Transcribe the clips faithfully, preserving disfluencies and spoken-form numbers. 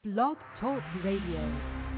Blog Talk Radio.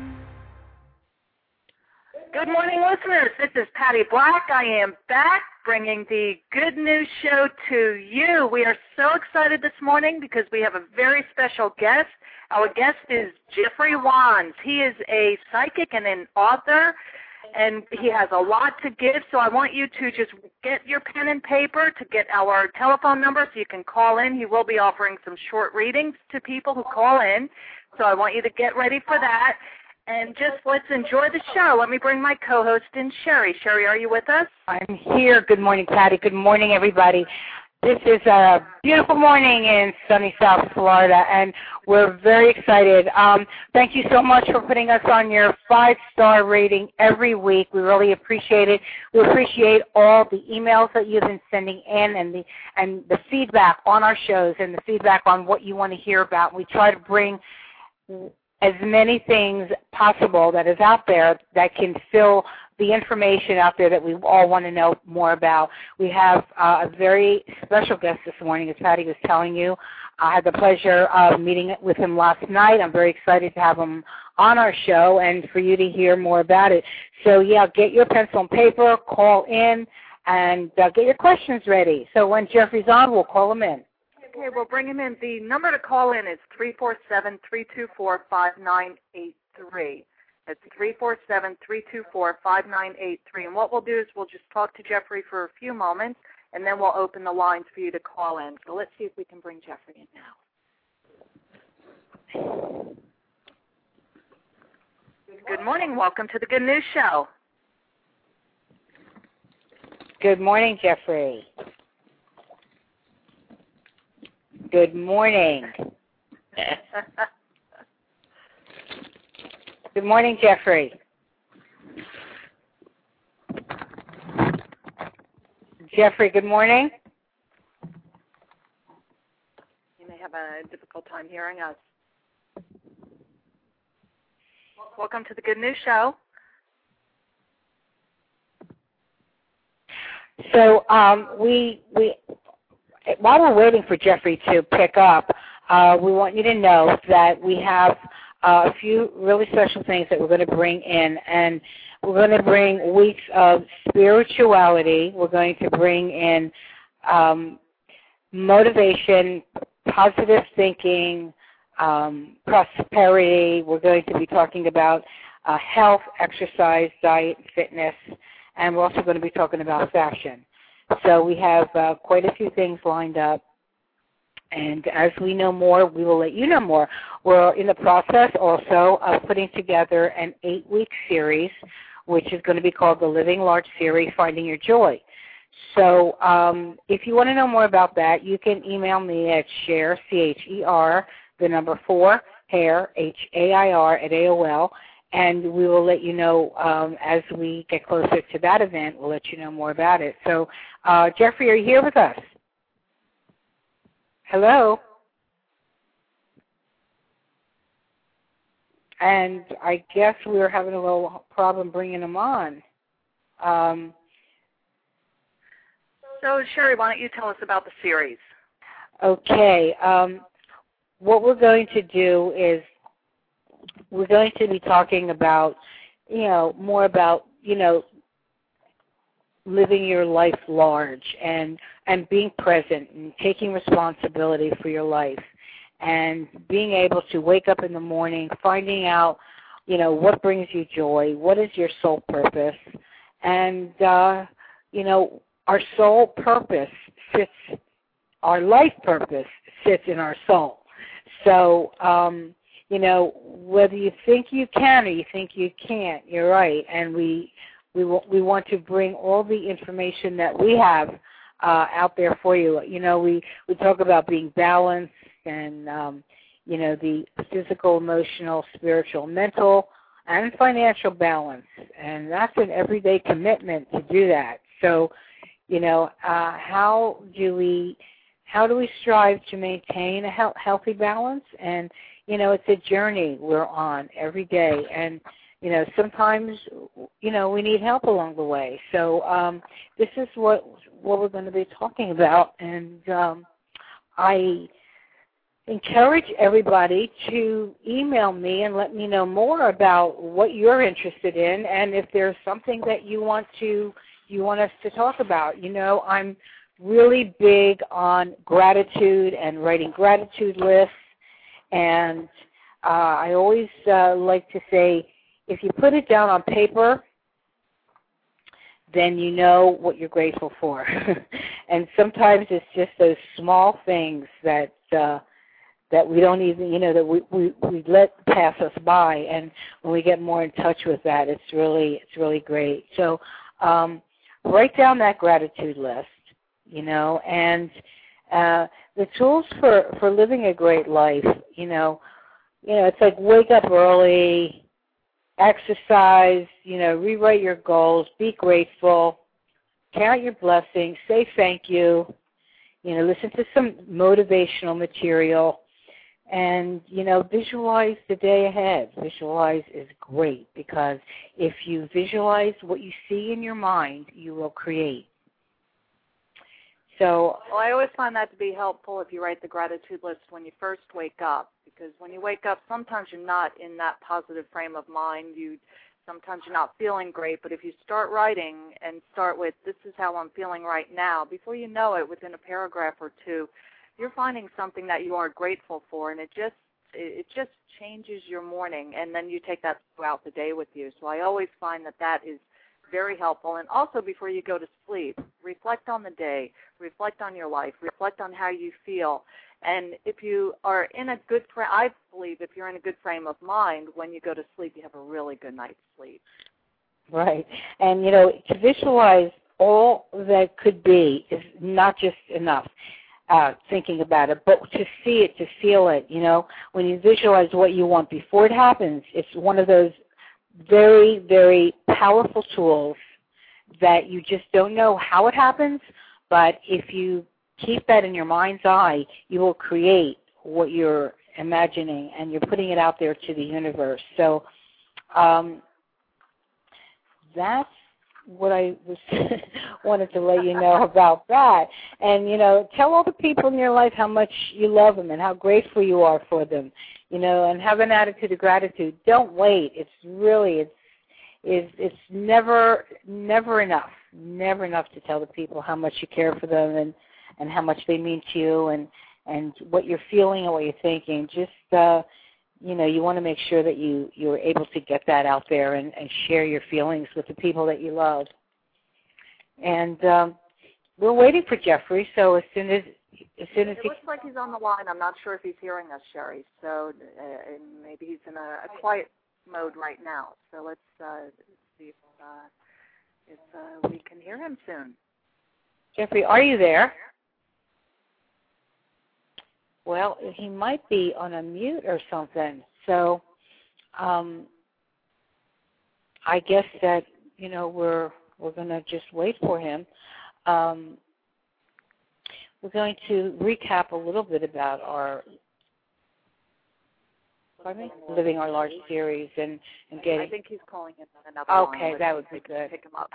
Good morning, listeners. This is Patty Black. I am back bringing the Good News Show to you. We are so excited this morning because we have a very special guest. Our guest is Jeffrey Wands. He is a psychic and an author, and he has a lot to give, so I want you to just get your pen and paper to get our telephone number so you can call in. He will be offering some short readings to people who call in, so I want you to get ready for that. And just let's enjoy the show. Let me bring my co-host in, Sherry. Sherry, are you with us? I'm here. Good morning, Patty. Good morning, everybody. This is a beautiful morning in sunny South Florida, and we're very excited. Um, thank you so much for putting us on your five-star rating every week. We really appreciate it. We appreciate all the emails that you've been sending in and the and the feedback on our shows and the feedback on what you want to hear about. We try to bring as many things possible that is out there that can fill the information out there that we all want to know more about. We have uh, a very special guest this morning, as Patty was telling you. I had the pleasure of meeting with him last night. I'm very excited to have him on our show and for you to hear more about it. So, yeah, get your pencil and paper, call in, and uh, get your questions ready. So when Jeffrey's on, we'll call him in. Okay, we'll bring him in. The number to call in is three four seven, three two four, five nine eight three. That's three four seven, three two four, five nine eight three. And what we'll do is we'll just talk to Jeffrey for a few moments, and then we'll open the lines for you to call in. So let's see if we can bring Jeffrey in now. Good morning. Welcome to the Good News Show. Good morning, Jeffrey. Good morning. Good morning, Jeffrey. Jeffrey, good morning. You may have a difficult time hearing us. Welcome to the Good News Show. So um, we we. While we're waiting for Jeffrey to pick up, uh, we want you to know that we have uh, a few really special things that we're going to bring in. And we're going to bring weeks of spirituality. We're going to bring in um, motivation, positive thinking, um, prosperity. We're going to be talking about uh, health, exercise, diet, fitness, and we're also going to be talking about fashion. So we have uh, quite a few things lined up, and as we know more, we will let you know more. We're in the process also of putting together an eight-week series, which is going to be called the Living Large Series, Finding Your Joy. So um, if you want to know more about that, you can email me at share, C H E R, the number four, hair, H A I R, at A O L. And we will let you know um, as we get closer to that event. We'll let you know more about it. So, uh, Jeffrey, are you here with us? Hello? And I guess we were having a little problem bringing him on. Um, so, Sherry, why don't you tell us about the series? Okay. Um, what we're going to do is we're going to be talking about, you know, more about, you know, living your life large and, and being present and taking responsibility for your life and being able to wake up in the morning, finding out, you know, what brings you joy, what is your soul purpose. And, uh, you know, our soul purpose sits, our life purpose sits in our soul. So, um, you know, whether you think you can or you think you can't, you're right. And we we we want to bring all the information that we have uh, out there for you. You know, we, we talk about being balanced and, um, you know, the physical, emotional, spiritual, mental, and financial balance. And that's an everyday commitment to do that. So, you know, uh, how do we how do we strive to maintain a he- healthy balance? And you know, it's a journey we're on every day, and, you know, sometimes, you know, we need help along the way. So um, this is what what we're going to be talking about, and um, I encourage everybody to email me and let me know more about what you're interested in, and if there's something that you want to you want us to talk about. You know, I'm really big on gratitude and writing gratitude lists, and uh, I always uh, like to say, if you put it down on paper, then you know what you're grateful for. And sometimes it's just those small things that uh, that we don't even, you know, that we, we, we let pass us by. And when we get more in touch with that, it's really it's really great. So um, write down that gratitude list, you know, and uh, the tools for, for living a great life, you know, you know, it's like wake up early, exercise, you know, rewrite your goals, be grateful, count your blessings, say thank you, you know, listen to some motivational material, and, you know, visualize the day ahead. Visualize is great, because if you visualize what you see in your mind, you will create. So, well, I always find that to be helpful if you write the gratitude list when you first wake up, because when you wake up, sometimes you're not in that positive frame of mind. You sometimes you're not feeling great, but if you start writing and start with, this is how I'm feeling right now, before you know it, within a paragraph or two, you're finding something that you are grateful for, and it just it just changes your morning, and then you take that throughout the day with you. So I always find that that is very helpful. And also, before you go to sleep, reflect on the day, reflect on your life, reflect on how you feel. And if you are in a good frame, I believe if you're in a good frame of mind, when you go to sleep, you have a really good night's sleep. Right. And, you know, to visualize all that could be is not just enough. Uh, thinking about it, but to see it, to feel it, you know, when you visualize what you want before it happens, it's one of those very, very powerful tools that you just don't know how it happens, but if you keep that in your mind's eye, you will create what you're imagining, and you're putting it out there to the universe. So um, that's what I was wanted to let you know about that. And, you know, tell all the people in your life how much you love them and how grateful you are for them, you know, and have an attitude of gratitude. Don't wait. It's really, it's, it's, it's never, never enough, never enough to tell the people how much you care for them and, and how much they mean to you, and, and what you're feeling and what you're thinking. Just, uh, you know, you want to make sure that you, you're able to get that out there and, and share your feelings with the people that you love. And um, we're waiting for Jeffrey, so as soon as as soon as it he... looks like he's on the line. I'm not sure if he's hearing us, Sherry, so uh, maybe he's in a, a quiet mode right now. So let's uh, see if, uh, if uh, we can hear him soon. Jeffrey, are you there? Well, he might be on a mute or something. So um, I guess that, you know, we're we're going to just wait for him. Um, we're going to recap a little bit about our pardon me? Living Our Large series and, and getting... I think he's calling in on another Okay, line. that would be good. Pick him up.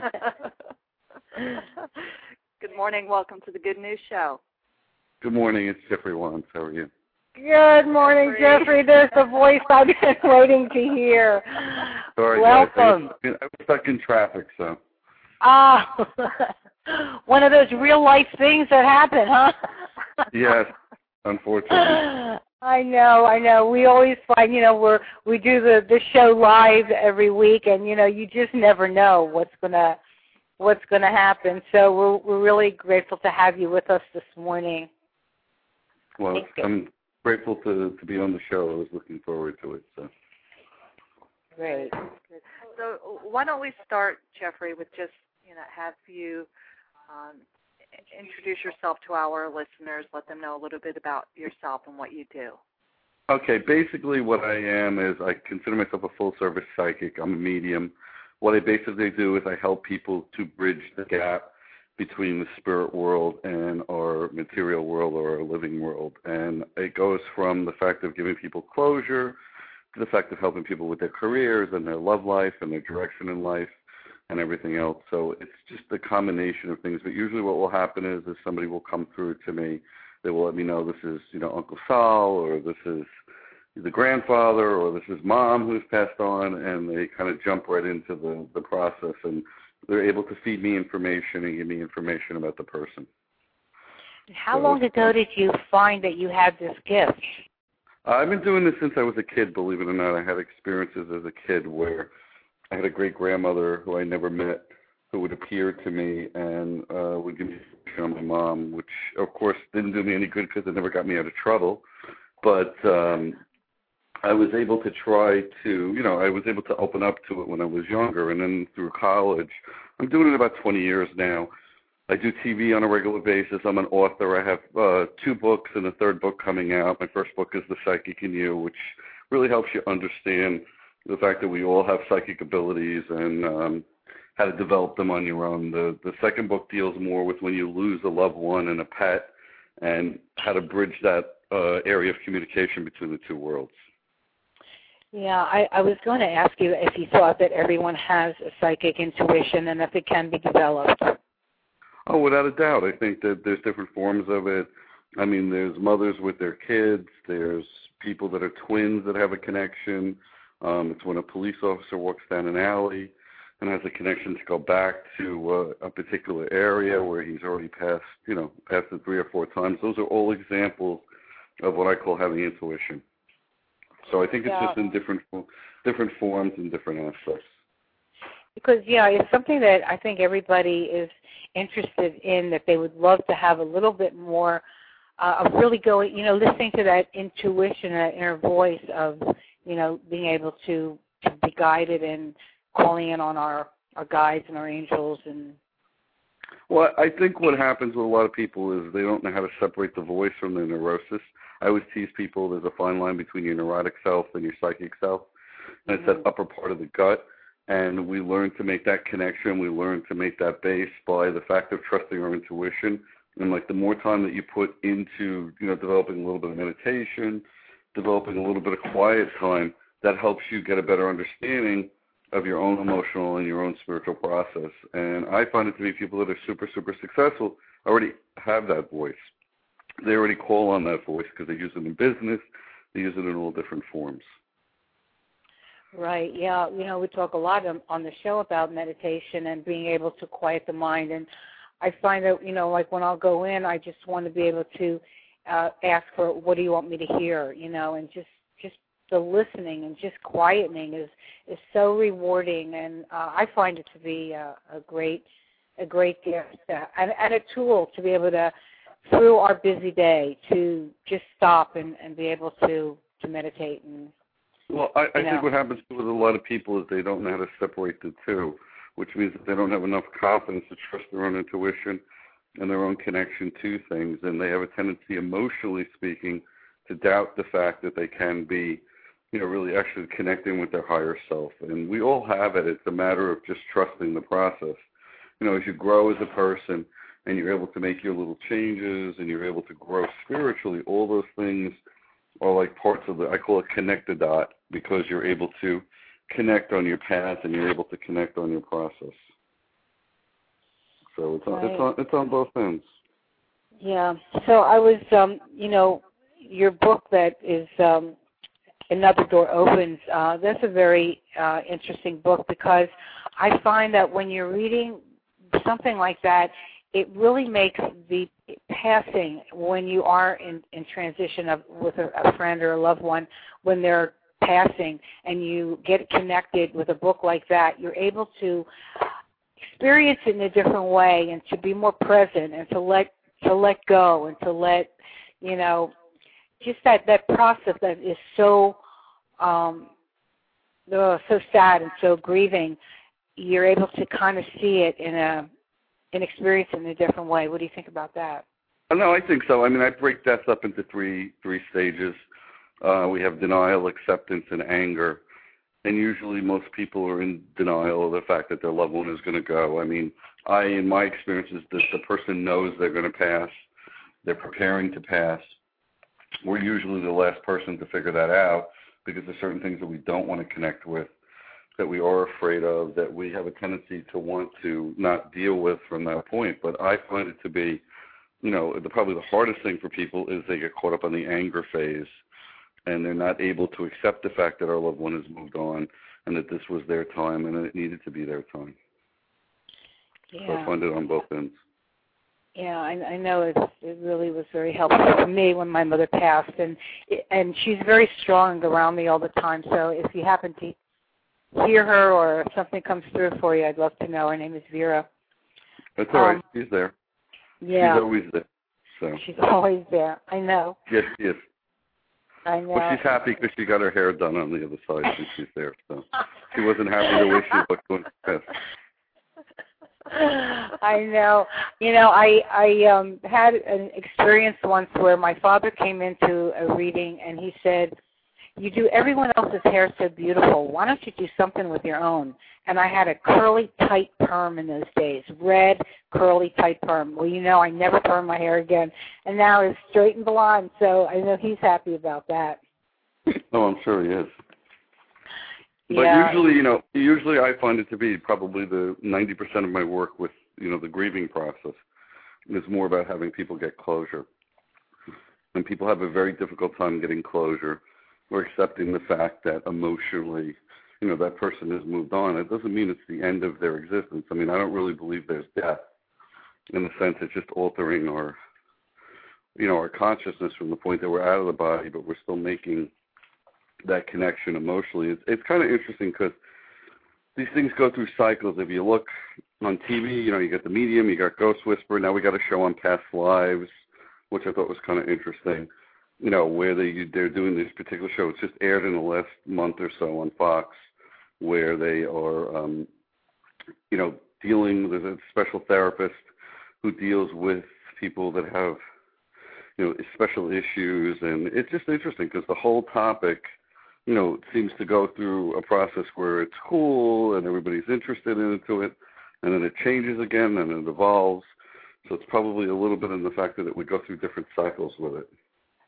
Good morning. Welcome to the Good News Show. Good morning. It's Jeffrey Wants. How are you? Good morning, Jeffrey. Jeffrey. There's the voice I've been waiting to hear. Sorry, welcome. Guys. I was stuck in traffic, so. Ah, one of those real-life things that happen, huh? Yes, unfortunately. I know, I know. We always find, you know, we're we do the the show live every week, and you know, you just never know what's gonna what's gonna happen. So we're we're really grateful to have you with us this morning. Well, I'm grateful to, to be on the show. I was looking forward to it. So. Great. So why don't we start, Jeffrey, with just, you know, have you um, introduce yourself to our listeners, let them know a little bit about yourself and what you do. Okay, basically what I am is I consider myself a full-service psychic. I'm a medium. What I basically do is I help people to bridge the gap between the spirit world and our material world or our living world. And it goes from the fact of giving people closure to the fact of helping people with their careers and their love life and their direction in life and everything else. So it's just a combination of things. But usually what will happen is, is somebody will come through to me They will let me know this is, you know, Uncle Sal, or this is the grandfather, or this is Mom who's passed on, and they kind of jump right into the, the process, and they're able to feed me information and give me information about the person. How so, long ago did you find that you had this gift? I've been doing this since I was a kid, believe it or not. I had experiences as a kid where I had a great-grandmother who I never met who would appear to me and uh, would give me information on my mom, which, of course, didn't do me any good because it never got me out of trouble. But um, I was able to try to, you know, I was able to open up to it when I was younger. And then through college, I'm doing it about twenty years now. I do T V on a regular basis. I'm an author. I have uh, two books and a third book coming out. My first book is The Psychic in You, which really helps you understand the fact that we all have psychic abilities and um, how to develop them on your own. The, the second book deals more with when you lose a loved one and a pet and how to bridge that uh, area of communication between the two worlds. Yeah, I, I was going to ask you if you thought that everyone has a psychic intuition and if it can be developed. Oh, without a doubt. I think that there's different forms of it. I mean, there's mothers with their kids. There's people that are twins that have a connection. Um, it's when a police officer walks down an alley and has a connection to go back to uh, a particular area where he's already passed, you know, passed it three or four times. Those are all examples of what I call having intuition. So I think it's yeah. just in different different forms and different aspects. Because, yeah, it's something that I think everybody is interested in, that they would love to have a little bit more uh, of really going, you know, listening to that intuition, that inner voice of, you know, being able to, to be guided and calling in on our, our guides and our angels. And Well, I think what happens with a lot of people is they don't know how to separate the voice from the neurosis. I always tease people there's a fine line between your neurotic self and your psychic self, and mm-hmm. it's that upper part of the gut. And we learn to make that connection. We learn to make that base by the fact of trusting our intuition. And, like, the more time that you put into, you know, developing a little bit of meditation, developing a little bit of quiet time, that helps you get a better understanding of your own emotional and your own spiritual process. And I find it to be people that are super, super successful already have that voice. They already call on that voice because they use it in business. They use it in all different forms. Right, yeah. You know, we talk a lot on the show about meditation and being able to quiet the mind. And I find that, you know, like when I'll go in, I just want to be able to uh, ask for, what do you want me to hear, you know, and just, just the listening and just quietening is, is so rewarding. And uh, I find it to be a, a great a great gift uh, and, and a tool to be able to, through our busy day, to just stop and, and be able to, to meditate and Well, I, I you know. think what happens with a lot of people is they don't know how to separate the two, which means that they don't have enough confidence to trust their own intuition and their own connection to things, and they have a tendency, emotionally speaking, to doubt the fact that they can be, you know, really actually connecting with their higher self. And we all have it. It's a matter of just trusting the process. You know, as you grow as a person and you're able to make your little changes and you're able to grow spiritually, all those things are like parts of the, I call it connect the dot, because you're able to connect on your path and you're able to connect on your process. So it's on, right. it's on, it's on both ends. Yeah. So I was, um, you know, your book that is um, Another Door Opens, uh, that's a very uh, interesting book, because I find that when you're reading something like that, it really makes the passing, when you are in, in transition of, with a, a friend or a loved one, when they're passing and you get connected with a book like that, you're able to experience it in a different way and to be more present and to let to let go and to let, you know, just that, that process that is so um, oh, so sad and so grieving, you're able to kind of see it in a and experience it in a different way. What do you think about that? No, I think so. I mean, I break death up into three three stages. Uh, we have denial, acceptance, and anger. And usually most people are in denial of the fact that their loved one is going to go. I mean, I, in my experiences, the, the person knows they're going to pass. They're preparing to pass. We're usually the last person to figure that out, because there's certain things that we don't want to connect with, that we are afraid of, that we have a tendency to want to not deal with from that point. But I find it to be you know, the, probably the hardest thing for people is they get caught up on the anger phase, and they're not able to accept the fact that our loved one has moved on and that this was their time and it needed to be their time. Yeah. So I find it on both ends. Yeah, I, I know it, it really was very helpful for me when my mother passed, and and she's very strong around me all the time. So if you happen to hear her or if something comes through for you, I'd love to know. Her name is Vera. That's all um, right. She's there. Yeah. She's always there. So. She's always there. I know. Yes, she is. I know. Well, she's happy because she got her hair done on the other side since she's there. So she wasn't happy the way she looked when she passed. I know. You know, I I um had an experience once where my father came into a reading and he said, "You do everyone else's hair so beautiful. Why don't you do something with your own?" And I had a curly, tight perm in those days, red, curly, tight perm. Well, you know, I never perm my hair again, and now it's straight and blonde. So I know he's happy about that. Oh, I'm sure he is. But yeah. usually, you know, usually I find it to be probably the ninety percent of my work with, you know, the grieving process is more about having people get closure. And people have a very difficult time getting closure or accepting the fact that emotionally, you know, that person has moved on. It doesn't mean it's the end of their existence. I mean, I don't really believe there's death in the sense it's just altering our, you know, our consciousness from the point that we're out of the body, but we're still making that connection emotionally. It's, it's kind of interesting because these things go through cycles. If you look on T V, you know, you got The Medium, you got Ghost Whisperer. Now we got a show on past lives, which I thought was kind of interesting, you know, where they, they're doing this particular show. It's just aired in the last month or so on Fox, where they are, um, you know, dealing, there's a special therapist who deals with people that have, you know, special issues. And it's just interesting because the whole topic, you know, seems to go through a process where it's cool and everybody's interested into it, and then it changes again and it evolves. So it's probably a little bit in the fact that we go through different cycles with it.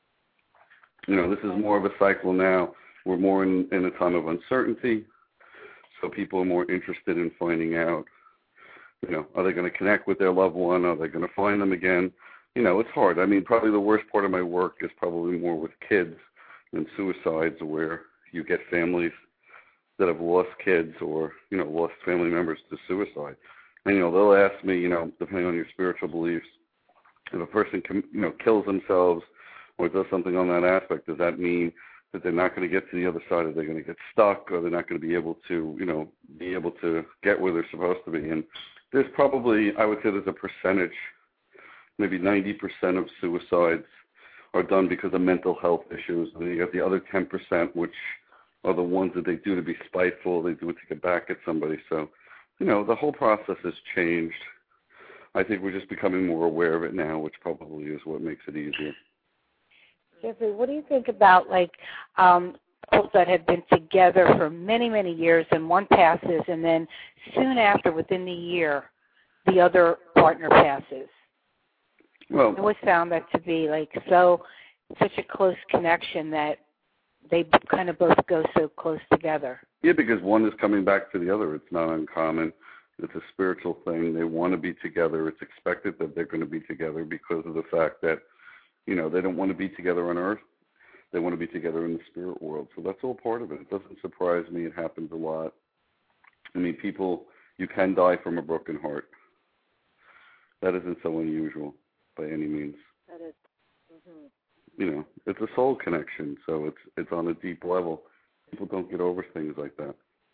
You know, this is more of a cycle now. We're more in, in a time of uncertainty, so people are more interested in finding out, you know, are they going to connect with their loved one? Are they going to find them again? You know, it's hard. I mean, probably the worst part of my work is probably more with kids and suicides, where you get families that have lost kids or, you know, lost family members to suicide. And, you know, they'll ask me, you know, depending on your spiritual beliefs, if a person, can, you know, kills themselves or does something on that aspect, does that mean that they're not going to get to the other side? Are they going to get stuck? Or they're not going to be able to, you know, be able to get where they're supposed to be? And there's probably, I would say there's a percentage, maybe ninety percent of suicides are done because of mental health issues. And then you got the other ten percent, which are the ones that they do to be spiteful. They do it to get back at somebody. So, you know, the whole process has changed. I think we're just becoming more aware of it now, which probably is what makes it easier. Jeffrey, what do you think about, like, um, couples that have been together for many, many years and one passes, and then soon after, within the year, the other partner passes? Well, I always found that to be, like, so, such a close connection that they kind of both go so close together. Yeah, because one is coming back to the other. It's not uncommon. It's a spiritual thing. They want to be together. It's expected that they're going to be together because of the fact that, you know, they don't want to be together on earth. They want to be together in the spirit world. So that's all part of it. It doesn't surprise me. It happens a lot. I mean, people, you can die from a broken heart. That isn't so unusual by any means. That is. Mm-hmm. You know, it's a soul connection, so it's it's on a deep level. People don't get over things like that.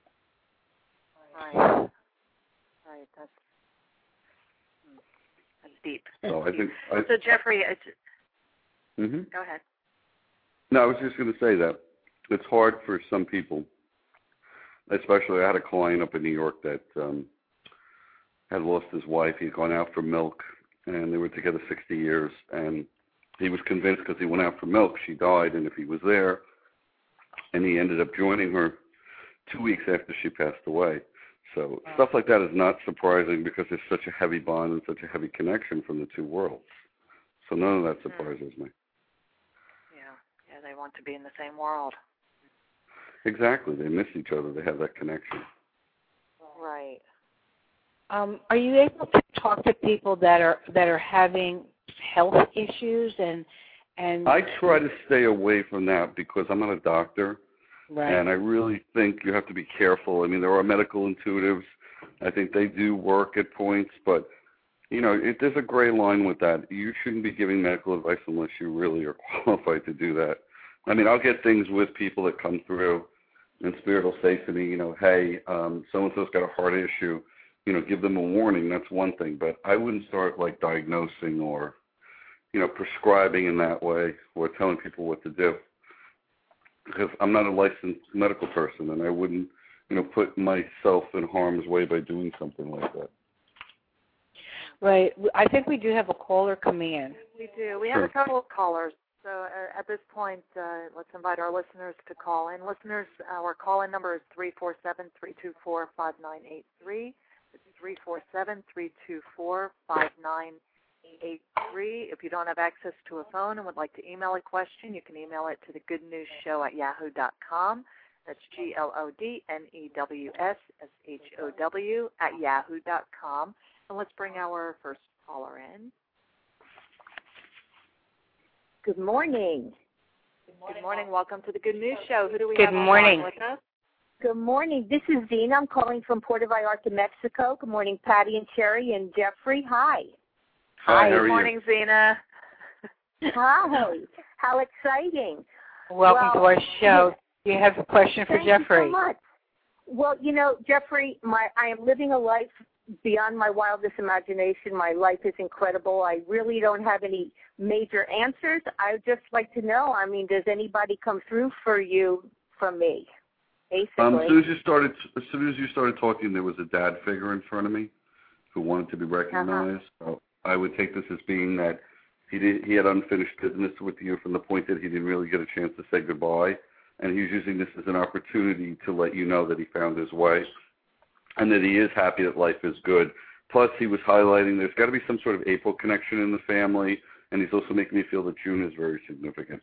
Right. Right. That's, that's deep. So I think. I, so Jeffrey, it's, mm-hmm. Go ahead. No, I was just going to say that it's hard for some people, especially I had a client up in New York that um, had lost his wife. He'd gone out for milk, and they were together sixty years, and he was convinced because he went out for milk, she died, and if he was there, and he ended up joining her two weeks after she passed away. So wow. Stuff like that is not surprising because there's such a heavy bond and such a heavy connection from the two worlds. So none of that surprises mm. me. Yeah, yeah, they want to be in the same world. Exactly. They miss each other. They have that connection. Right. Um, are you able to talk to people that are that are having health issues and and I try to stay away from that because I'm not a doctor. right. And I really think you have to be careful. I mean, there are medical intuitives. I think they do work at points, but, you know, it, there's a gray line with that. You shouldn't be giving medical advice unless you really are qualified to do that. I mean, I'll get things with people that come through, and Spirit will say to me, you know, hey, um, so-and-so's got a heart issue. You know, give them a warning. That's one thing. But I wouldn't start, like, diagnosing or, you know, prescribing in that way or telling people what to do. Because I'm not a licensed medical person, and I wouldn't, you know, put myself in harm's way by doing something like that. Right. I think we do have a caller coming in. We do. We Sure. have a couple of callers. So uh, at this point, uh, let's invite our listeners to call in. Listeners, our call-in number is three four seven, three two four, five nine eight three. It's three four seven, three two four, five nine eight three. If you don't have access to a phone and would like to email a question, you can email it to the good news show at yahoo dot com. That's G L O D N E W S S H O W at yahoo dot com. And let's bring our first caller in. Good morning. Good morning. Good morning. Welcome to the Good News Show. Who do we Good have on morning. line with us? Good morning. This is Zena. I'm calling from Puerto Vallarta, Mexico. Good morning, Patty and Cherry and Jeffrey. Hi. Hi, how Good are morning, Zena. Hi. How exciting. Welcome well, to our show. Do you have a question for Thank Jeffrey? you so much. Well, you know, Jeffrey, my I am living a life beyond my wildest imagination. My life is incredible. I really don't have any major answers. I would just like to know, I mean, does anybody come through for you from me, basically? Um, as soon as you started, as soon as you started talking, there was a dad figure in front of me who wanted to be recognized. Uh-huh. So I would take this as being that he did, he had unfinished business with you from the point that he didn't really get a chance to say goodbye, and he's using this as an opportunity to let you know that he found his way and that he is happy that life is good. Plus, he was highlighting there's got to be some sort of April connection in the family, and he's also making me feel that June is very significant.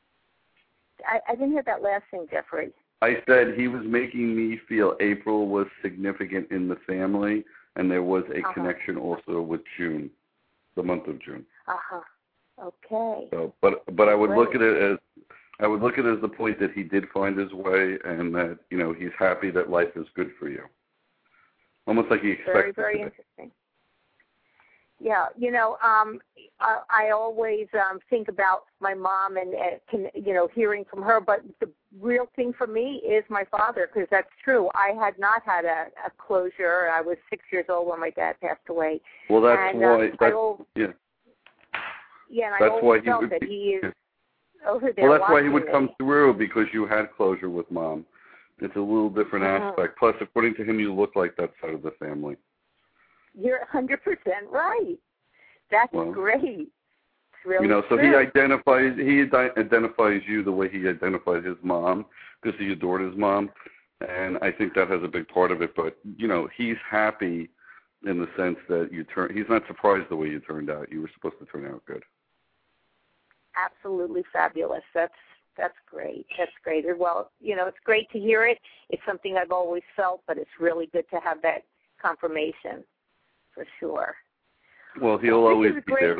I, I didn't hear that last thing, Jeffrey. I said he was making me feel April was significant in the family, and there was a uh-huh. connection also with June, the month of June. Uh-huh. Okay. So, but but I would Great. look at it as I would look at it as the point that he did find his way, and that you know he's happy that life is good for you. Almost like he expects. Very, very it interesting. Yeah, you know, um, I, I always um, think about my mom and, uh, can, you know, hearing from her, but the real thing for me is my father, because that's true. I had not had a, a closure. I was six years old when my dad passed away. Well, that's and, why. Um, that's, always, yeah. yeah, and That's I why always he felt would that be, he is yeah. over there. Well, that's why he would watching come me. through, because you had closure with Mom. It's a little different Uh-huh. aspect. Plus, according to him, you look like that side of the family. You're one hundred percent right. That's Well, great. It's really you know, so true. he identifies he ide- identifies you the way he identified his mom, because he adored his mom, and I think that has a big part of it. But you know, he's happy in the sense that you turn. He's not surprised the way you turned out. You were supposed to turn out good. Absolutely fabulous. That's that's great. That's great. Well, you know, it's great to hear it. It's something I've always felt, but it's really good to have that confirmation, for sure. Well, he'll Well, always this is be great. there.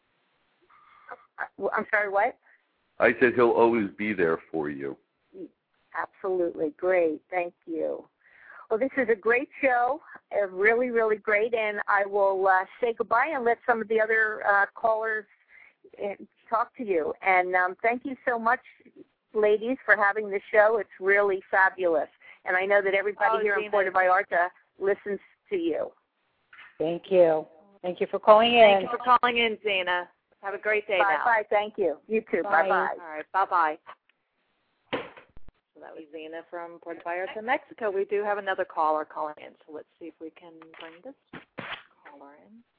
I'm sorry, what? I said he'll always be there for you. Absolutely. Great. Thank you. Well, this is a great show, uh, really, really great, and I will uh, say goodbye and let some of the other uh, callers uh, talk to you. And um, thank you so much, ladies, for having the show. It's really fabulous. And I know that everybody Oh, here Zena. in Puerto Vallarta listens to you. Thank you. Thank you for calling in. Thank you for calling in, Zena. Have a great day Bye now. bye. Thank you. You too. Bye. Bye bye. All right. Bye-bye. So that was Zena from Puerto Vallarta, Mexico. We do have another caller calling in, so let's see if we can bring this caller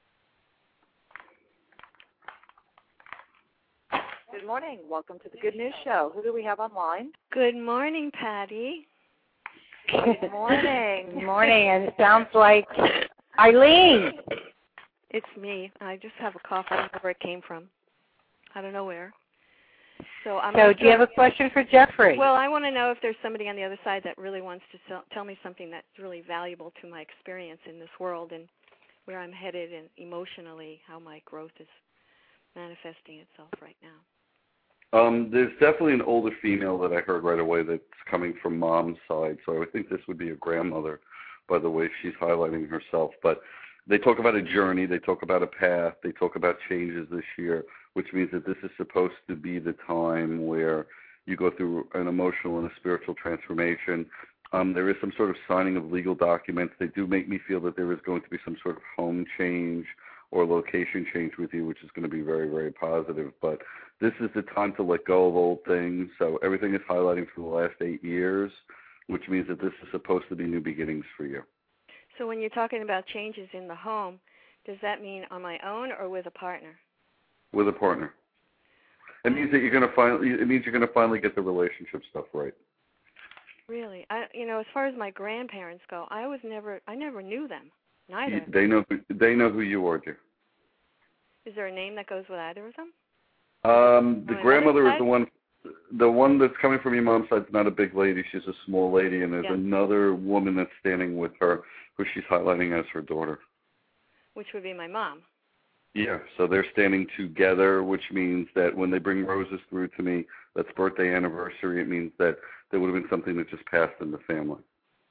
in. Good morning. Welcome to the Good News Show. Who do we have online? Good morning, Patty. Good morning. Good morning, and it sounds like Eileen. It's me. I just have a cough. I don't know where it came from. I don't know where. So I'm. So do you have a question for Jeffrey? Well, I want to know if there's somebody on the other side that really wants to tell, tell me something that's really valuable to my experience in this world and where I'm headed and emotionally, how my growth is manifesting itself right now? Um, there's definitely an older female that I heard right away that's coming from mom's side, so I would think this would be a grandmother by the way she's highlighting herself. But they talk about a journey, they talk about a path, they talk about changes this year, which means that this is supposed to be the time where you go through an emotional and a spiritual transformation. Um, there is some sort of signing of legal documents. They do make me feel that there is going to be some sort of home change or location change with you, which is going to be very, very positive. But this is the time to let go of old things. So everything is highlighting for the last eight years, which means that this is supposed to be new beginnings for you. So when you're talking about changes in the home, does that mean on my own or with a partner? With a partner. It means that you're going to finally. It means you're going to finally get the relationship stuff right. Really, I you know, as far as my grandparents go, I was never. I never knew them. Neither. You, they know. Who, they know who you are, dear. Is there a name that goes with either of them? Um, the On grandmother another is the one. The one that's coming from your mom's side is not a big lady. She's a small lady, and there's Yeah. another woman that's standing with her, who she's highlighting as her daughter. Which would be my mom. Yeah, so they're standing together, which means that when they bring roses through to me, that's birthday anniversary. It means that there would have been something that just passed in the family.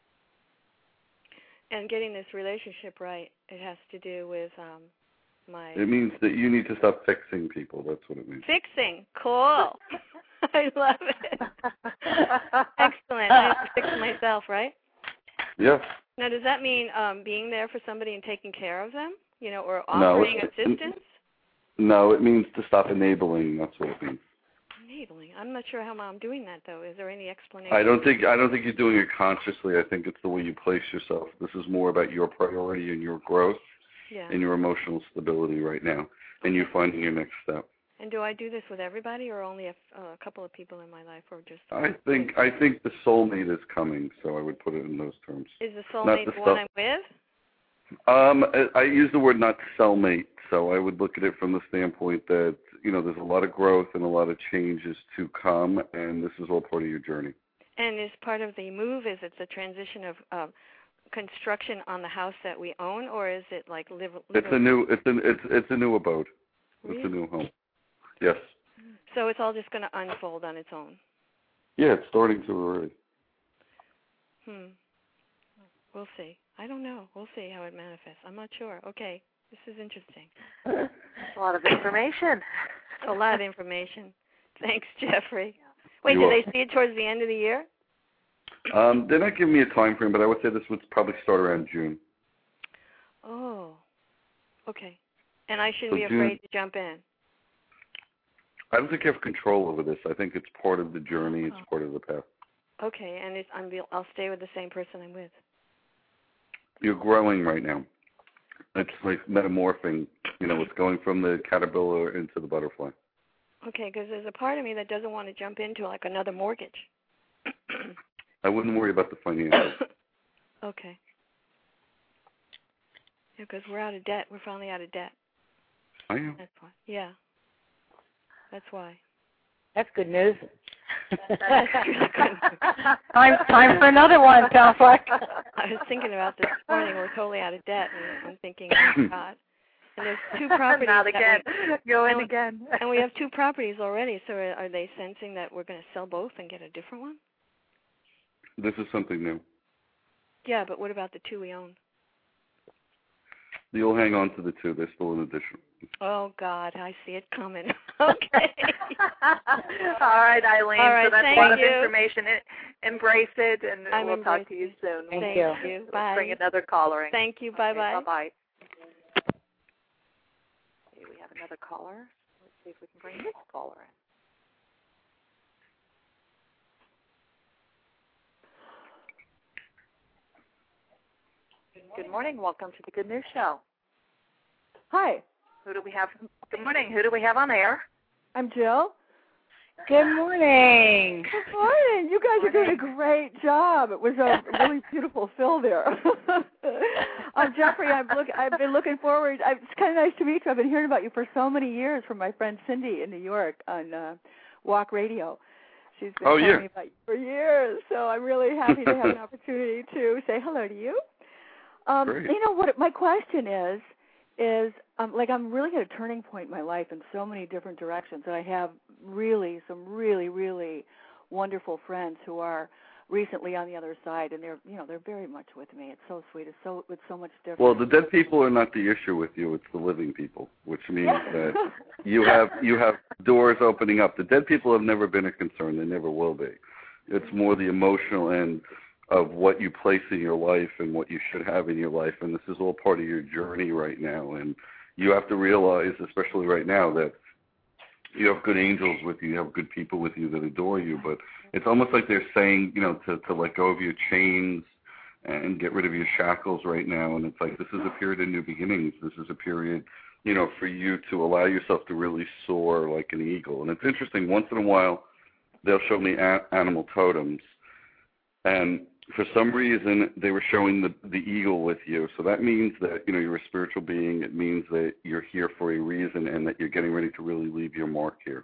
And getting this relationship right, it has to do with um, my... It means that you need to stop fixing people. That's what it means. Fixing. Cool. I love it. Excellent. I have to fix myself, right? Yes. Now, does that mean um, being there for somebody and taking care of them, you know, or offering no, assistance? No, it means to stop enabling. That's what it means. Enabling. I'm not sure how I'm doing that, though. Is there any explanation? I don't think I don't think you're doing it consciously. I think it's the way you place yourself. This is more about your priority and your growth yeah. and your emotional stability right now, and you finding your next step. And do I do this with everybody, or only a, a couple of people in my life, or just? I think I think the soulmate is coming, so I would put it in those terms. Is the soulmate the, the one I'm with? Um, I use the word not cellmate, so I would look at it from the standpoint that, you know, there's a lot of growth and a lot of changes to come, and this is all part of your journey. And is part of the move, is it the transition of uh, construction on the house that we own, or is it like live? live it's a new, it's an, it's it's a new abode. Really? It's a new home. Yes. So it's all just going to unfold on its own. Yeah, it's starting to already. Hmm. We'll see. I don't know. We'll see how it manifests. I'm not sure. Okay. This is interesting. That's a lot of information. A lot of information. Thanks, Jeffrey. Wait, You're do welcome. they see it towards the end of the year? Um, they're not giving me a time frame, but I would say this would probably start around June. Oh. Okay. And I shouldn't So be June, afraid to jump in. I don't think you have control over this. I think it's part of the journey. It's oh. part of the path. Okay, and it's, I'm, I'll stay with the same person I'm with. You're growing right now. It's like metamorphing. You know, it's going from the caterpillar into the butterfly. Okay, because there's a part of me that doesn't want to jump into like another mortgage. I wouldn't worry about the financials. Okay. Yeah, because we're out of debt. We're finally out of debt. I am. That's why. Yeah. That's why. That's good news. That's really good. time, time for another one, sounds like. I was thinking about this morning. We're totally out of debt, and I'm thinking, oh, God. And there's two properties. Not again. That we, Go in and, again. And we have two properties already, so are, are they sensing that we're going to sell both and get a different one? This is something new. Yeah, but what about the two we own? You'll hang on to the two. They're still an addition. Oh, God, I see it coming. Okay. All right, Eileen. All right, so that's thank a lot you. of information. It, embrace it, and I'm we'll talk to you embracing. soon. Thank Thank you. you. Let's Bye. bring another caller in. Thank you. Bye-bye. Okay, bye-bye. Okay, we have another caller. Let's see if we can bring this caller in. Good morning. Welcome to the Good News Show. Hi, Who do we have? Good morning. Who do we have on air? I'm Jill. Good morning. Good morning. You guys are doing a great job. It was a really beautiful fill there. um, Jeffrey, I've look. I've been looking forward. I, it's kind of nice to meet you. I've been hearing about you for so many years from my friend Cindy in New York on uh, Walk Radio. She's been Oh, telling yeah. me about you for years, so I'm really happy to have an opportunity to say hello to you. Um, Great. you know what? My question is. is um, like I'm really at a turning point in my life in so many different directions, and I have really some really really wonderful friends who are recently on the other side, and they're you know they're very much with me. It's so sweet. It's so it's so much different. Well, the dead people are not the issue with you; it's the living people, which means that you have you have doors opening up. The dead people have never been a concern; they never will be. It's more the emotional end of what you place in your life and what you should have in your life, and this is all part of your journey right now. And you have to realize, especially right now, that you have good angels with you, you have good people with you that adore you, but it's almost like they're saying, you know, to, to let go of your chains and get rid of your shackles right now. And it's like, this is a period of new beginnings. This is a period, you know, for you to allow yourself to really soar like an eagle. And it's interesting, once in a while, they'll show me a- animal totems. And for some reason, they were showing the, the eagle with you. So that means that, you know, you're a spiritual being. It means that you're here for a reason and that you're getting ready to really leave your mark here.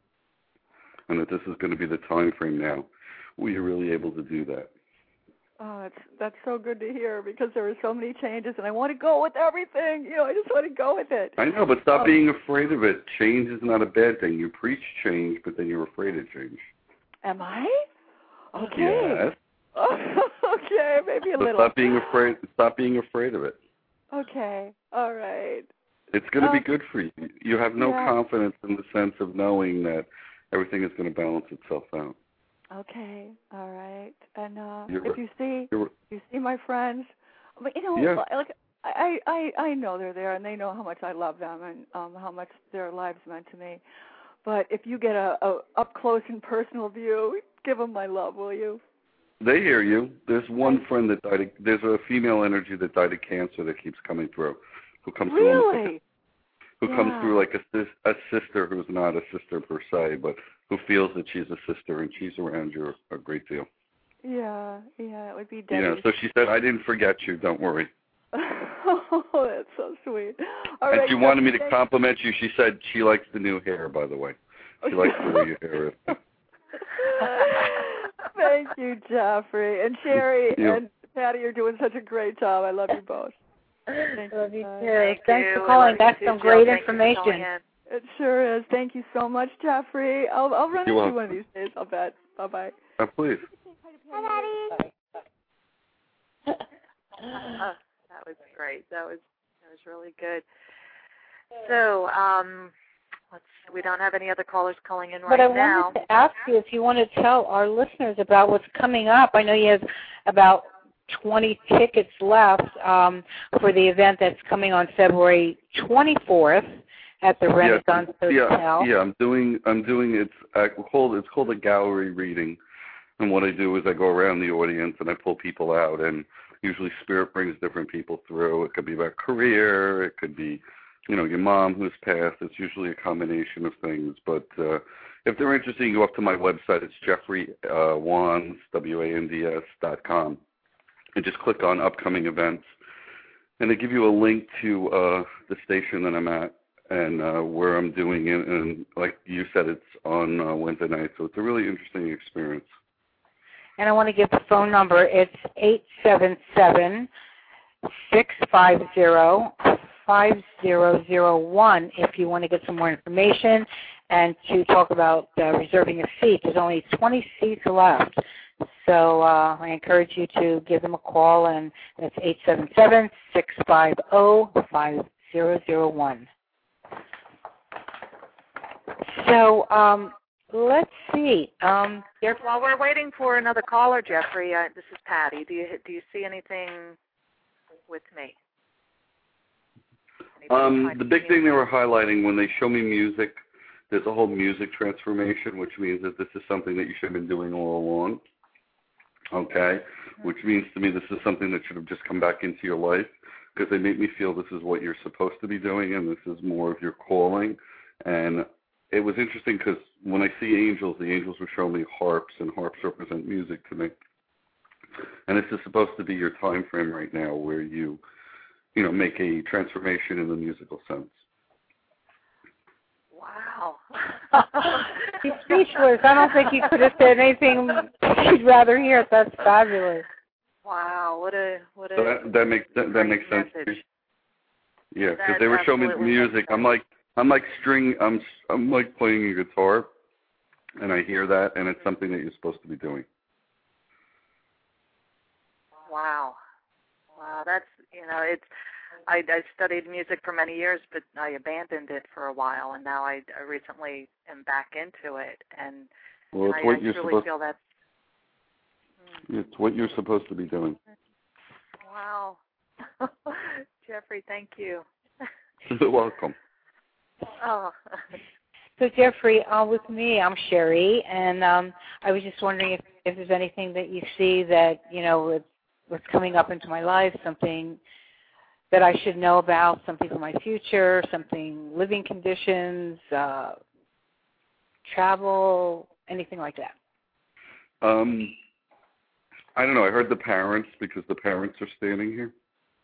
And that this is going to be the time frame now where you're really able to do that. Oh, that's, that's so good to hear, because there are so many changes, and I want to go with everything. You know, I just want to go with it. I know, but stop um, being afraid of it. Change is not a bad thing. You preach change, but then you're afraid of change. Am I? Okay. Yes. Okay, maybe a so little. Stop being afraid. Stop being afraid of it. Okay. All right. It's going to um, be good for you. You have no yeah. confidence in the sense of knowing that everything is going to balance itself out. Okay. All right. And uh, You're, if you see, you're, if you see my friends, but you know, yeah. like I, I, I know they're there, and they know how much I love them, and um, how much their lives meant to me. But if you get a, a up close and personal view, give them my love, will you? They hear you. There's one friend that died. Of, there's a female energy that died of cancer that keeps coming through, who comes really? through almost like a, who yeah. comes through like a, a sister who's not a sister per se, but who feels that she's a sister and she's around you a great deal. Yeah, yeah, it would be Debbie. Yeah, so she said, "I didn't forget you. Don't worry." Oh, that's so sweet. All and right, she wanted me to compliment you. She said she likes the new hair, by the way. She likes the way your hair is. Thank you, Jeffrey. And Sherry you. and Patty are doing such a great job. I love you both. Thank love you you. too. Thanks you. for calling. That's you some too, great Jill. information. It sure is. Thank you so much, Jeffrey. I'll, I'll run You're into you welcome. one of these days, I'll bet. Bye-bye. Oh, please. Hi, Daddy. Uh, that was great. That was that was really good. So, um, let's see. We don't have any other callers calling in right but I now. wanted to ask you if you want to tell our listeners about what's coming up. I know you have about twenty tickets left um, for the event that's coming on February twenty-fourth at the Renaissance yeah, Hotel. Yeah, yeah, I'm doing. I'm doing. It's uh, called. It's called a gallery reading, and what I do is I go around the audience and I pull people out, and usually Spirit brings different people through. It could be about career. It could be, you know, your mom who's passed. It's usually a combination of things. But uh, if they're interested, you go up to my website. It's Jeffrey uh, Wands, W A N D S dot com, and just click on upcoming events, and they give you a link to uh, the station that I'm at and uh, where I'm doing it. And like you said, it's on uh, Wednesday night, so it's a really interesting experience. And I want to give the phone number. It's eight seven seven, six five zero, five zero zero one if you want to get some more information and to talk about uh, reserving a seat. There's only twenty seats left. So uh, I encourage you to give them a call, and that's eight seven seven, six five zero, five zero zero one. So um, let's see. Um, While we're waiting for another caller, Jeffrey, uh, this is Patty. Do you do you see anything with me? Um, the big thing they were highlighting when they show me music, there's a whole music transformation, which means that this is something that you should have been doing all along. Okay? Which means to me this is something that should have just come back into your life, because they make me feel this is what you're supposed to be doing and this is more of your calling. And it was interesting because when I see angels, the angels were showing me harps, and harps represent music to me. And this is supposed to be your time frame right now where you, you know, make a transformation in the musical sense. Wow. He's speechless. I don't think you could have said anything you'd rather hear. That's fabulous. Wow, what a what a So that, that makes that, that makes sense. message. Yeah, because That's they were showing me the absolutely music. I'm like, I'm like string, I'm, I'm like playing a guitar, and I hear that, and it's something that you're supposed to be doing. Wow, wow, that's you know, it's. I, I studied music for many years, but I abandoned it for a while, and now I, I recently am back into it, and, Well, and it's I, what I you're truly supposed. feel that's. It's what you're supposed to be doing. Wow, Jeffrey, thank you. You're welcome. Oh. So Jeffrey, uh, with me, I'm Sherry, and um, I was just wondering if, if there's anything that you see that you know with, what's coming up into my life, something that I should know about, something for my future, something, living conditions, uh, travel, anything like that. Um, I don't know. I heard the parents because the parents are standing here,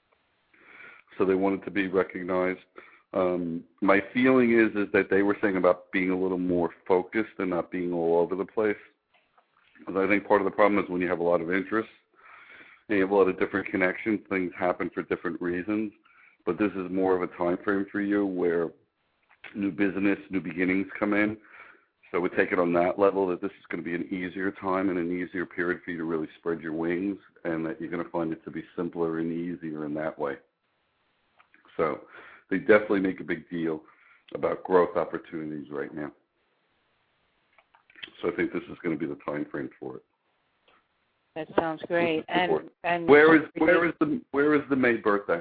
so they wanted to be recognized. Um, my feeling is is that they were saying about being a little more focused and not being all over the place. Because I think part of the problem is when you have a lot of interests, you have a lot of different connections, things happen for different reasons. But this is more of a time frame for you where new business, new beginnings come in. So we take it on that level that this is going to be an easier time and an easier period for you to really spread your wings, and that you're going to find it to be simpler and easier in that way. So they definitely make a big deal about growth opportunities right now. So I think this is going to be the time frame for it. That sounds great. And and where is where is the where is the May birthday?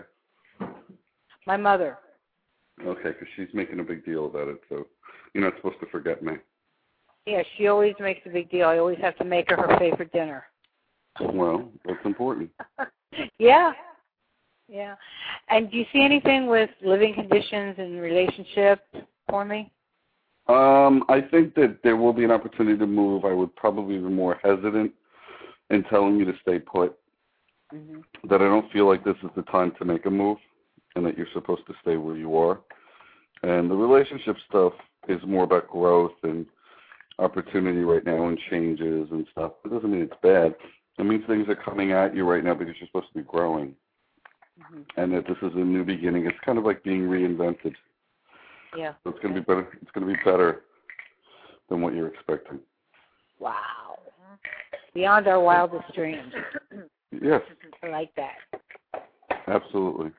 My mother. Okay, because she's making a big deal about it, so you're not supposed to forget May. Yeah, she always makes a big deal. I always have to make her her favorite dinner. Well, that's important. Yeah. Yeah. And do you see anything with living conditions and relationship for me? Um, I think that there will be an opportunity to move. I would probably be more hesitant in telling you to stay put. Mm-hmm. That I don't feel like this is the time to make a move, and that you're supposed to stay where you are. And the relationship stuff is more about growth and opportunity right now and changes and stuff. It doesn't mean it's bad. It means things are coming at you right now because you're supposed to be growing. Mm-hmm. And that this is a new beginning. It's kind of like being reinvented. Yeah. So it's going to be better. It's going to be better than what you're expecting. Wow. Beyond our wildest dreams. Yes. I like that. Absolutely.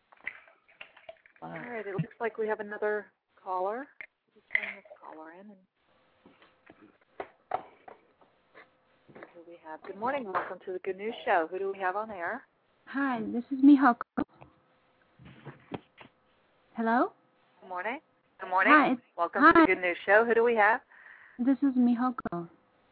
Wow. All right. It looks like we have another caller. Let's bring this caller in. And who do we have? Good morning. Welcome to the Good News Show. Who do we have on air? Hi, this is Mihoko. Hello? Good morning. Good morning. Hi. Welcome Hi. to the Good News Show. Who do we have? This is Mihoko.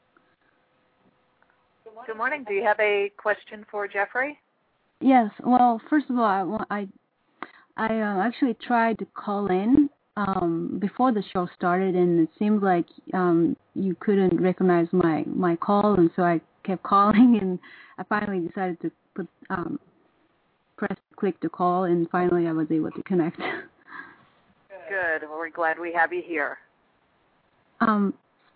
Good morning. Do you have a question for Jeffrey? Yes. Well, first of all, I wa- I, I uh, actually tried to call in um, before the show started, and it seemed like um, you couldn't recognize my, my call, and so I kept calling, and I finally decided to put um, press click to call, and finally I was able to connect. Good. Well, we're glad we have you here. Um.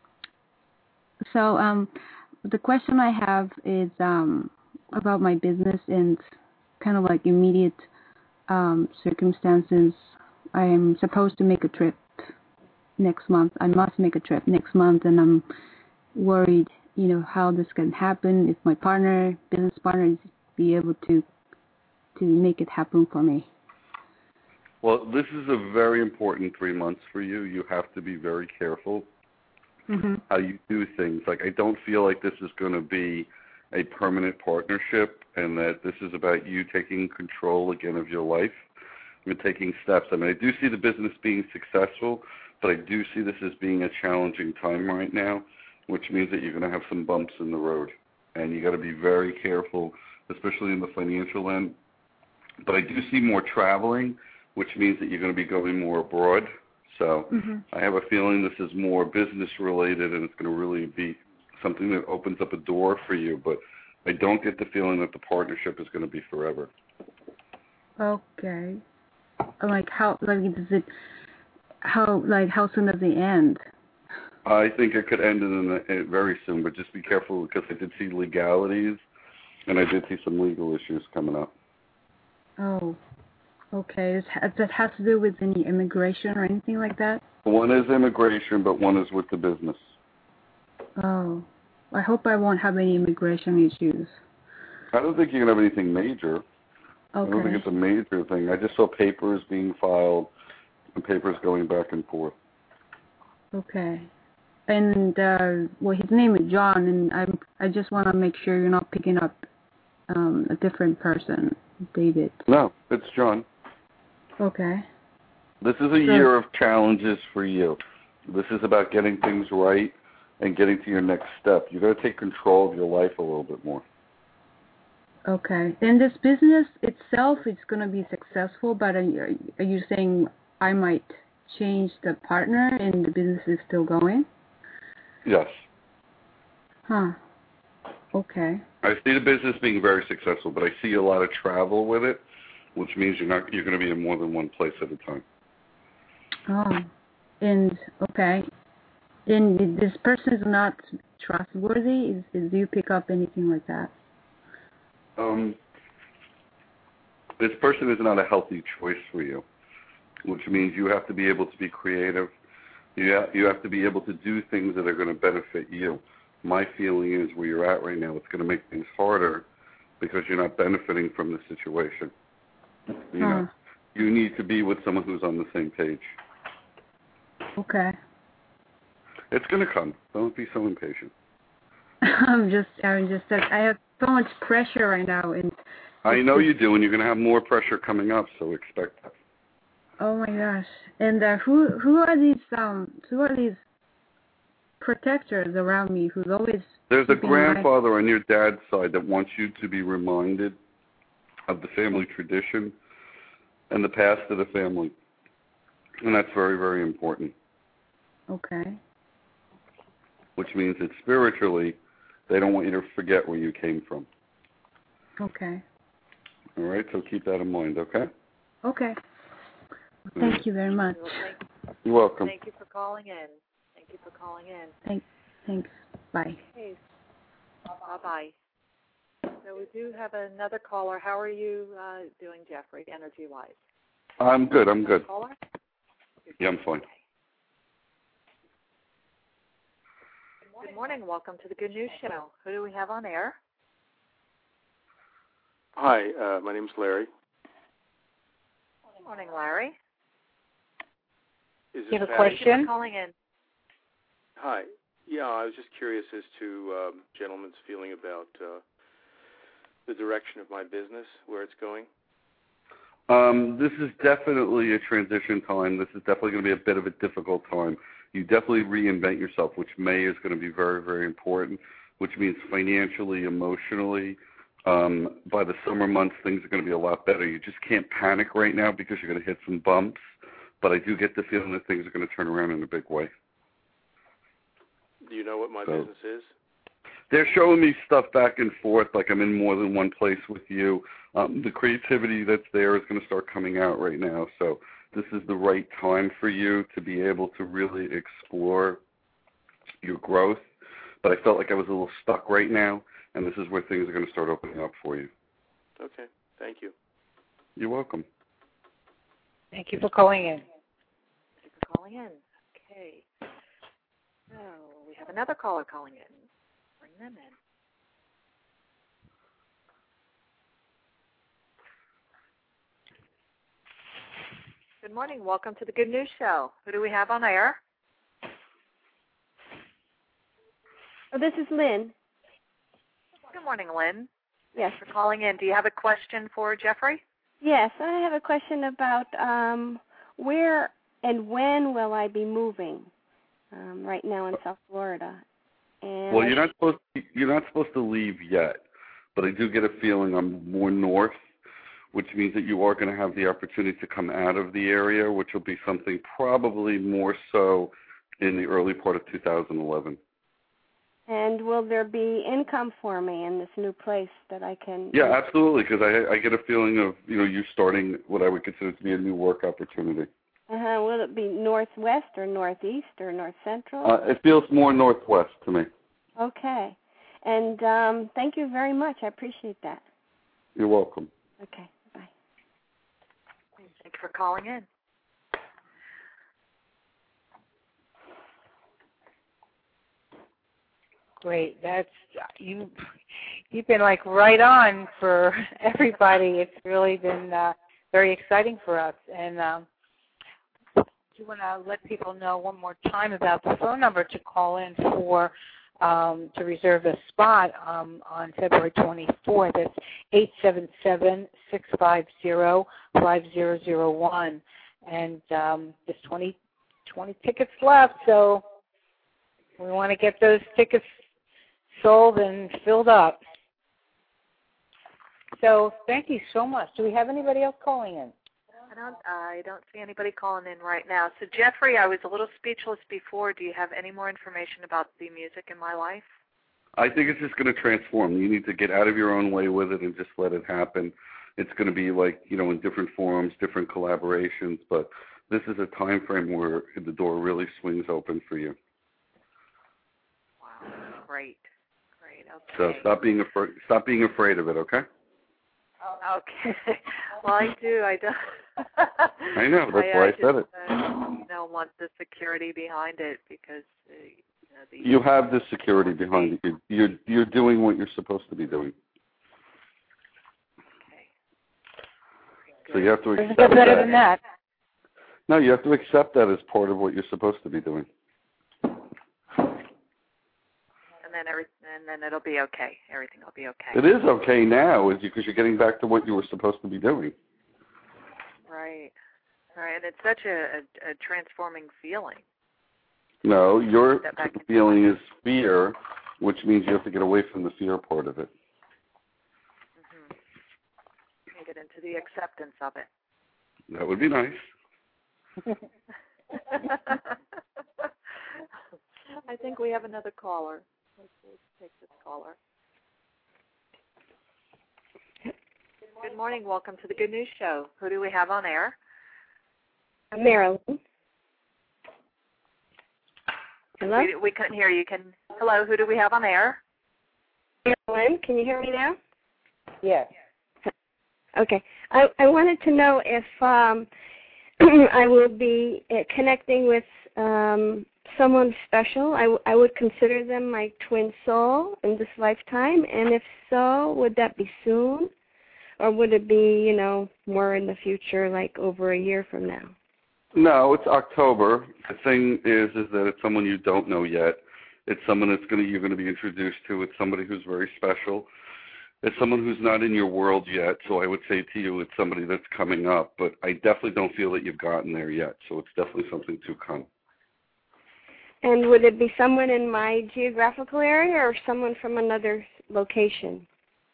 So um. The question I have is um, about my business and kind of like immediate um, circumstances. I am supposed to make a trip next month. I must make a trip next month, and I'm worried, you know, how this can happen. If my partner, business partner, is be able to to make it happen for me. Well, this is a very important three months for you. You have to be very careful. Mm-hmm. How you do things. Like, I don't feel like this is going to be a permanent partnership, and that this is about you taking control again of your life and taking steps. I mean, I do see the business being successful, but I do see this as being a challenging time right now, which means that you're going to have some bumps in the road, and you got to be very careful, especially in the financial end. But I do see more traveling, which means that you're going to be going more abroad. So mm-hmm. I have a feeling this is more business related, and it's going to really be something that opens up a door for you. But I don't get the feeling that the partnership is going to be forever. Okay. Like how? Like does it? How? Like how soon does it end? I think it could end in a, very soon, but just be careful because I did see legalities, and I did see some legal issues coming up. Oh. Okay. Does that has to do with any immigration or anything like that? One is immigration, but one is with the business. Oh. I hope I won't have any immigration issues. I don't think you're going to have anything major. Okay. I don't think it's a major thing. I just saw papers being filed and papers going back and forth. Okay. And, uh, well, his name is John, and I'm, I just want to make sure you're not picking up um, a different person, David. No, it's John. Okay. This is a year of challenges for you. This is about getting things right and getting to your next step. You've got to take control of your life a little bit more. Okay. And this business itself is going to be successful, but are, are you saying I might change the partner and the business is still going? Yes. Huh. Okay. I see the business being very successful, but I see a lot of travel with it, which means you're not you're going to be in more than one place at a time. Oh. And okay. And this person is not trustworthy? Is, is do you pick up anything like that? Um, this person is not a healthy choice for you, which means you have to be able to be creative. You have, you have to be able to do things that are going to benefit you. My feeling is where you're at right now, it's going to make things harder because you're not benefiting from the situation. You huh. know, you need to be with someone who's on the same page. Okay. It's going to come. Don't be so impatient. I'm just, I'm just, I have so much pressure right now, and I know you do, and you're going to have more pressure coming up, so expect that. Oh my gosh! And uh, who, who are these, um, who are these protectors around me? Who's always There's a keeping grandfather my... on your dad's side that wants you to be reminded of the family tradition and the past of the family, and that's very, very important. Okay. Which means that spiritually, they don't want you to forget where you came from. Okay. All right, so keep that in mind, okay? Okay. Well, thank you very much. You're welcome. Thank you for calling in. Thank you for calling in. Thanks. Thanks. Bye. Okay. Bye-bye. So we do have another caller. How are you uh, doing, Jeffrey, energy-wise? I'm good. I'm good. Caller? Yeah, I'm fine. Good morning. Welcome to the Good News Show. Who do we have on air? Hi, uh, my name's Larry. Good morning, Larry. Is you have Patty? a question? Calling in. Hi. Yeah, I was just curious as to um, gentleman's feeling about uh, the direction of my business, where it's going. Um, this is definitely a transition time. This is definitely going to be a bit of a difficult time. You definitely reinvent yourself, which May is going to be very, very important, which means financially, emotionally. Um, by the summer months, things are going to be a lot better. You just can't panic right now because you're going to hit some bumps, but I do get the feeling that things are going to turn around in a big way. Do you know what my so, business is? They're showing me stuff back and forth, like I'm in more than one place with you. Um, the creativity that's there is going to start coming out right now, so this is the right time for you to be able to really explore your growth. But I felt like I was a little stuck right now, and this is where things are going to start opening up for you. Okay. Thank you. You're welcome. Thank you for calling in. Thank you for calling in. Okay. So we have another caller calling in. Bring them in. Good morning. Welcome to the Good News Show. Who do we have on air? Oh, this is Lynn. Good morning, Lynn. Yes. Thanks for calling in. Do you have a question for Jeffrey? Yes, I have a question about um, where and when will I be moving? Um, right now in South Florida. And well, you're not supposed to, you're not supposed to leave yet, but I do get a feeling I'm more north, which means that you are going to have the opportunity to come out of the area, which will be something probably more so in the early part of two thousand eleven. And will there be income for me in this new place that I can? Yeah, absolutely, because I, I get a feeling of, you know, you starting what I would consider to be a new work opportunity. Uh-huh. Will it be northwest or northeast or north central? Uh, it feels more northwest to me. Okay. And um, thank you very much. I appreciate that. You're welcome. Okay. Bye. for calling in. Great. That's you. You've been like right on for everybody. It's really been uh, very exciting for us. And um, do you want to let people know one more time about the phone number to call in for um, to reserve a spot um, on February twenty-fourth? It's eight seven seven, six five zero, five zero zero one. And um, there's twenty, twenty tickets left, so we want to get those tickets sold and filled up. So thank you so much. Do we have anybody else calling in? I don't. I don't see anybody calling in right now. So Jeffrey, I was a little speechless before. Do you have any more information about the music in my life? I think it's just going to transform. You need to get out of your own way with it and just let it happen. It's going to be like, you know, in different forums, different collaborations, but this is a time frame where the door really swings open for you. Wow, great. Okay. So stop being afraid. Stop being afraid of it. Okay. Oh, okay. Well, I do. I do. I know. That's I, why I, I said just, it. Uh, you know, want the security behind it because uh, you know the. You have the security behind it. You're you're doing what you're supposed to be doing. Okay. So you have to accept Doesn't get better that. than that. No, you have to accept that as part of what you're supposed to be doing. And then every, and then it'll be okay. Everything will be okay. It is okay now, is because you're getting back to what you were supposed to be doing. Right. Right. And it's such a, a, a transforming feeling. No, your feeling life. is fear, which means you have to get away from the fear part of it. Mm-hmm. And get into the acceptance of it. That would be nice. I think we have another caller. Let's, let's take this caller. Good morning. Welcome to the Good News Show. Who do we have on air? Marilyn. Hello? We, we couldn't hear you. Can Hello, who do we have on air? Marilyn, can you hear me now? Yes. Okay. I, I wanted to know if um, I will be uh, connecting with um, someone special. I, w- I would consider them my twin soul in this lifetime, and if so, would that be soon? Or would it be, you know, more in the future, like over a year from now? No, it's October. The thing is, is that it's someone you don't know yet. It's someone that's going to you're going to be introduced to. It's somebody who's very special. It's someone who's not in your world yet. So I would say to you, it's somebody that's coming up. But I definitely don't feel that you've gotten there yet. So it's definitely something to come. And would it be someone in my geographical area or someone from another location?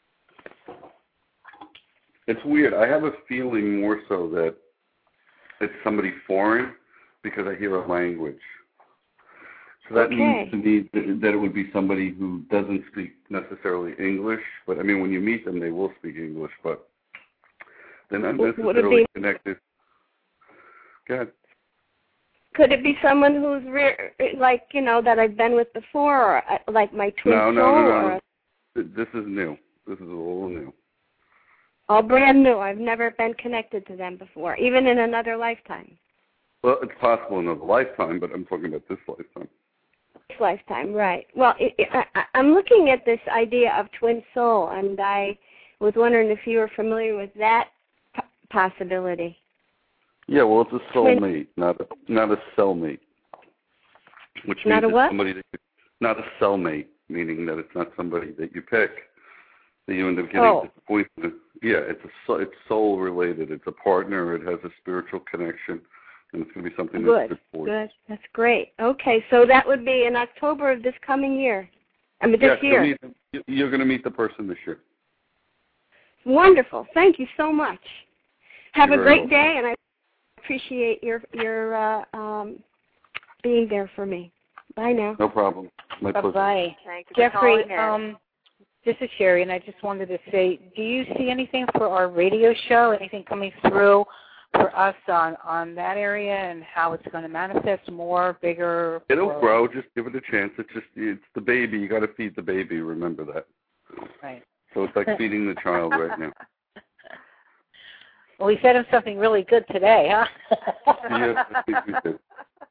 It's weird. I have a feeling more so that it's somebody foreign because I hear a language. So that okay. means to me that, that it would be somebody who doesn't speak necessarily English. But, I mean, when you meet them, they will speak English, but they're not necessarily be, connected. Go ahead. Could it be someone who's, re- like, you know, that I've been with before, or like my twin no, soul? No, no, no, or no. This is new. This is all new. All brand new. I've never been connected to them before, even in another lifetime. Well, it's possible in another lifetime, but I'm talking about this lifetime. This lifetime, right. Well, it, it, I, I'm looking at this idea of twin soul, and I was wondering if you were familiar with that p- possibility. Yeah, well, it's a soulmate, not a, not a cellmate, which means not a it's what? somebody that you, not a cellmate, meaning that it's not somebody that you pick, that you end up getting oh. disappointed. Yeah, it's a it's soul related. It's a partner. It has a spiritual connection, and it's going to be something good. that's good for you. Good. That's great. Okay, so that would be in October of this coming year. I mean, this yeah, year. Meet, you're going to meet the person this year. Wonderful. Thank you so much. Have You're a great welcome. day, and I appreciate your your uh, um, being there for me. Bye now. No problem. My pleasure. Bye-bye. Thank you Jeffrey, for um, this is Sherry, and I just wanted to say, do you see anything for our radio show, anything coming through for us on, on that area and how it's going to manifest more, bigger? It'll or... grow. Just give it a chance. It's just it's the baby. You got to feed the baby. Remember that. Right. So it's like feeding the child right now. Well, we fed him something really good today, huh? Yes, I think we did.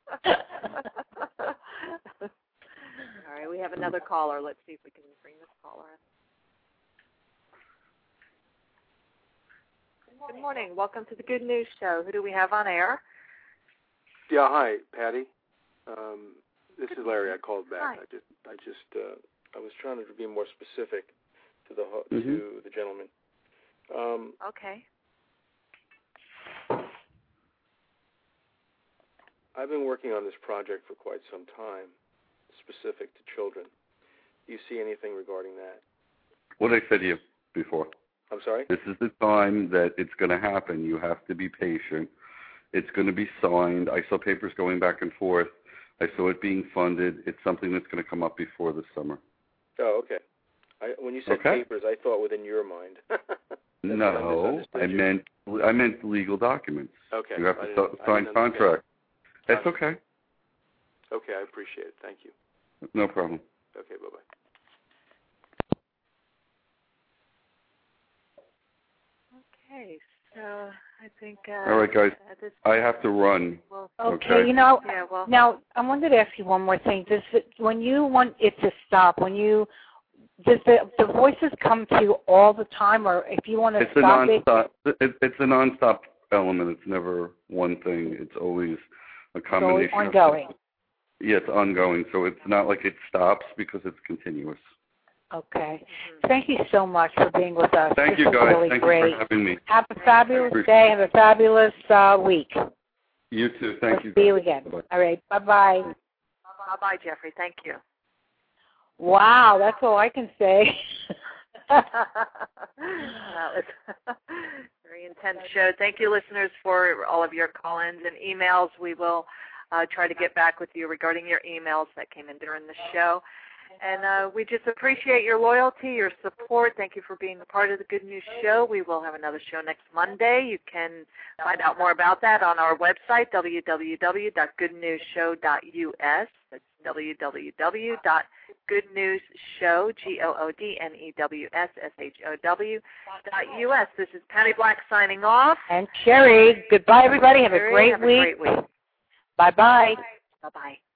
All right, we have another caller. Let's see if we can bring this caller in. Good morning. Welcome to the Good News Show. Who do we have on air? Yeah, hi, Patty. Um, this Good is Larry. morning. I called back. Hi. I just, I just, uh, I was trying to be more specific to the ho- Mm-hmm. to the gentleman. Um, Okay. I've been working on this project for quite some time, specific to children. Do you see anything regarding that? What I said to you before. I'm sorry? This is the time that it's going to happen. You have to be patient. It's going to be signed. I saw papers going back and forth. I saw it being funded. It's something that's going to come up before the summer. Oh, okay. I, when you said Okay. papers, I thought within your mind. No, I you. meant I meant legal documents. Okay. You have I to didn't- s- I sign didn't contract. That's I- okay. Okay, I appreciate it. Thank you. No problem. Okay, bye-bye. Okay, so I think. Uh, All right, guys. At this I have to run. well, Okay, Okay. you know, yeah, well. now I wanted to ask you one more thing. Does it, when you want it to stop, when you does the the voices come to you all the time, or if you want to It's a stop it? nonstop. It, it's a nonstop element. It's never one thing. It's always a combination. Always ongoing. Of, yeah, it's ongoing. So it's not like it stops because it's continuous. Okay. Thank you so much for being with us. Thank this you, was guys. really Thank great. you for having me. Have a fabulous day. Have a fabulous uh, week. You too. Thank Let's you. see guys. you again. Bye-bye. All right. Bye-bye. Bye-bye, Jeffrey. Thank you. Wow, that's all I can say. That was a very intense show. Thank you, listeners, for all of your call-ins and emails. We will uh, try to get back with you regarding your emails that came in during the show. And uh, we just appreciate your loyalty, your support. Thank you for being a part of the Good News Show. We will have another show next Monday. You can find out more about that on our website, w w w dot good news show dot u s. That's w w w dot good news show, G O O D N E W S S H O W, dot U S. This is Patty Black signing off. And Sherry, goodbye, everybody. Have Sherry, a great have week. a great week. Bye-bye. Bye-bye.